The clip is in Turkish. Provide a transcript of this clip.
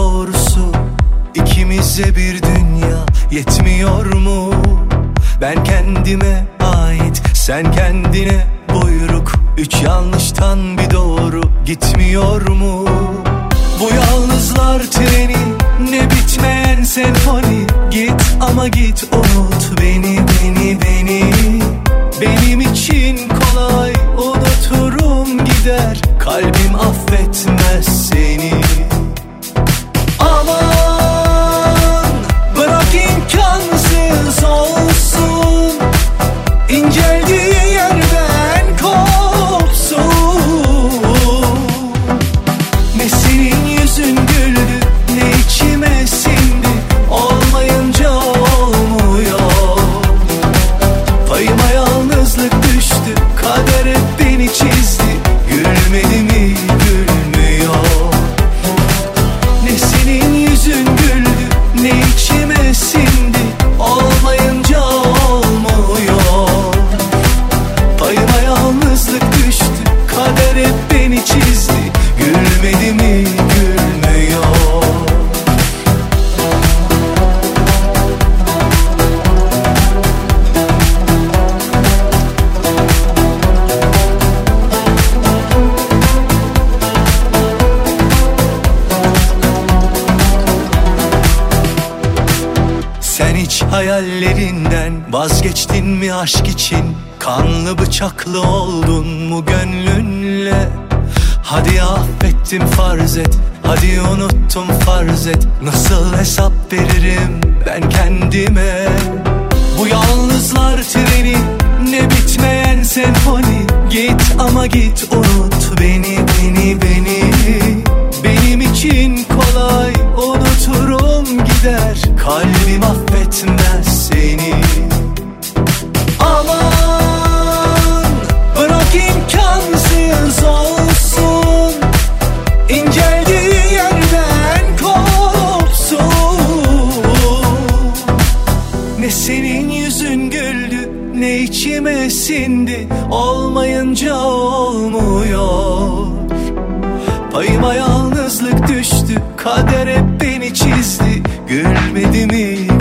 doğrusu ikimize bir dünya yetmiyor mu? Ben kendime ait, sen kendine buyruk. Üç yanlıştan bir doğru gitmiyor mu? Bu yalnızlar treni, ne bitmeyen senfoni. Git ama git, unut beni, beni, beni. Benim için kolay, unuturum gider. Kalbim affetmez seni. Aman bırak imkansız olsun, inceldiği yerden kopsun. Ne senin yüzün güldü, ne içime sindi. Olmayınca olmuyor. Payıma yalnızlık düştü, kader hep beni çizdi. Gülmedi mi gülmüyor. Ne senin yüzün güldü, ne içime sindi. Olmayınca olmuyor. Payıma yalnızlık düştü, kader hep beni çizdi. Gülmedi mi gülmüyor. Sen hiç hayallerinden vazgeçtin mi aşk için? Kanlı bıçaklı oldun mu gönlünle? Hadi affettim farz et, hadi unuttum farz et. Nasıl hesap veririm ben kendime? Bu yalnızlar treni, ne bitmeyen senfoni. Git ama git, unut beni, beni, beni. Benim için kolay, unuturum gider. Kalbim affetmez seni. Aman bırak imkansız olsun, inceldiği yerden kopsun. Ne senin yüzün güldü, ne içime sindi. Olmayınca olmuyor. Payıma yalnızlık düştü, kader hep beni çizdi. Gülmedi mi